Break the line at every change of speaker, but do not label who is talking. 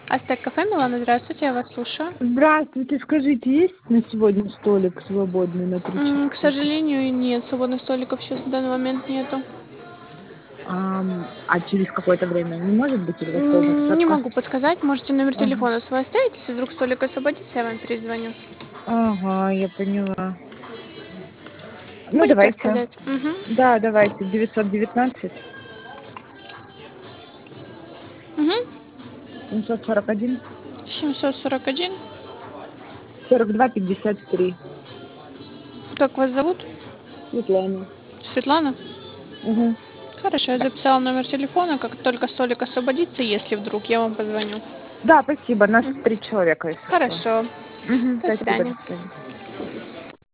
Астек кафе, Милана, здравствуйте, я вас слушаю.
Здравствуйте, скажите, есть на сегодня столик свободный на 3
К
человека?
сожалению, нет, свободных столиков сейчас в данный момент нету.
А через какое-то время не может быть или во сколько?
Не
Только...
могу подсказать, можете номер
Ага.
телефона свой оставить, если вдруг столик освободится, я вам перезвоню.
Ага, я поняла. Ну,
Будете
давайте.
оставлять? Угу.
Да, давайте. 919
Угу.
741
741.
42 53.
Как вас зовут?
Светлана.
Светлана?
Угу.
Хорошо, я записала номер телефона, как только столик освободится, если вдруг, я вам позвоню.
Да, спасибо. Нас
Мгм.
3 человека, если что.
Хорошо.
Угу,
До
спасибо, до
свидания.
свидания.